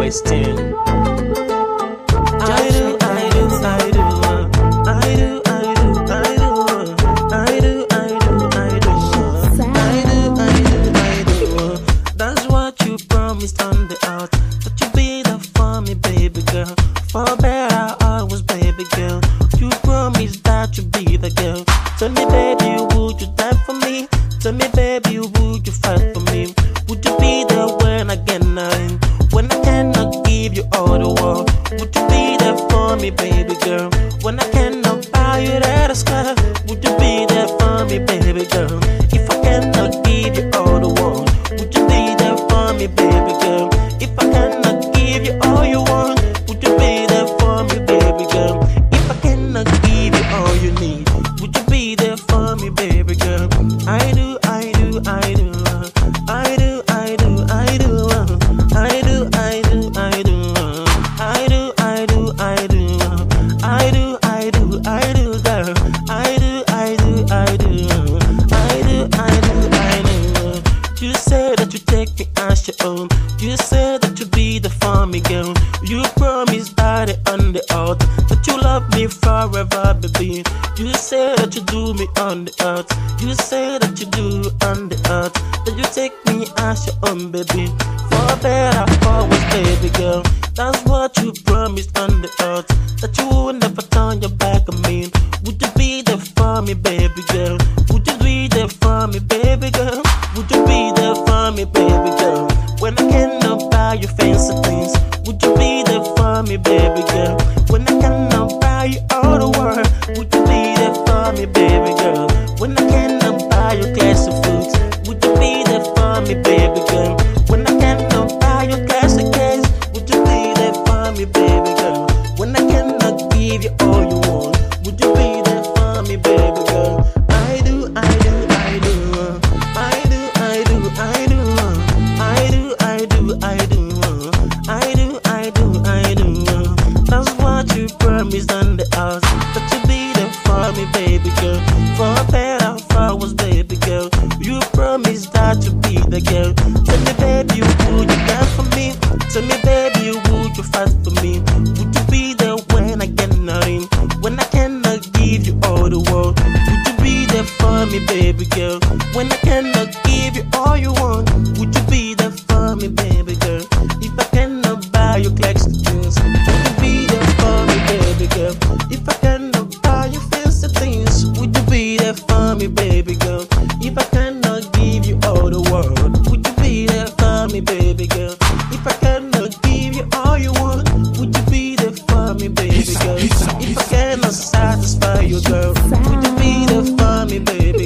wasting. I do, I do, I do, I do, I do, I do, I do, I do, I do, I do. That's what you promised on the out. That you be there for me, baby girl. For better, always, baby girl. You promised that you'd be the girl. Tell me, baby, would you die for me? Tell me, baby, would you fight for me? Would you be there when I get nothing? When I cannot give you all the world? Would you be there for me, baby girl? When I cannot buy you that sky? Would you be there for me, baby girl? If I cannot give you all the world, would you be there for me, baby girl? If I cannot give you all you want, would you be there for me, baby girl? If I cannot give you all you need, would you be there for me, baby girl? I do, I do, I do, I do, I do, I do, I do, I do, I do, I do, I do, I do, I do, I do, I do, girl. I do, I do, I do, I do, I do, I do. You say that you take me as your own. You say that you be the for me, girl. You promise by the on the out that you love me forever, baby. You say that you do me on the earth. You say that you do on the earth. That you take me as your own, baby. For better, always, baby girl. That's what you promised on the earth. That you would never turn your back on me. Would you be there for me, baby girl? Would you be there for me, baby girl? Would you be there for me, baby girl? When I cannot buy you fancy things, would you be there for me, baby girl? When I cannot buy you all the world, would you be there for me, baby girl? When I cannot buy you classic foods, would you be there for me, baby girl? When I cannot buy you classic cakes, would you be there for me, baby girl? When I cannot give you all you want, would you be there for me, baby girl? I do, I do, I do, I do, I do, I do, I do, I do, I do, I do, I do, I do. That's what you promised on the house. That you be there for me, baby girl. For better, for worse, baby girl. You promised that you be the girl. Tell me, baby, would you dance for me? Tell me, baby, would you fight for me? Would you be there when I get nothing? When I cannot give you all the world? Would you be there for me, baby girl? When I cannot give you all you want? Would you be there for me, baby girl? If I cannot buy you clothes to dress, would you be there for me, baby girl? If I cannot buy you fancy things, would you be there for me, baby girl? If I cannot give you all the world, would you be there for me, baby girl? If I cannot give you all you want, would you be there for me, baby girl? If I cannot satisfy you, girl, would you be there for me, baby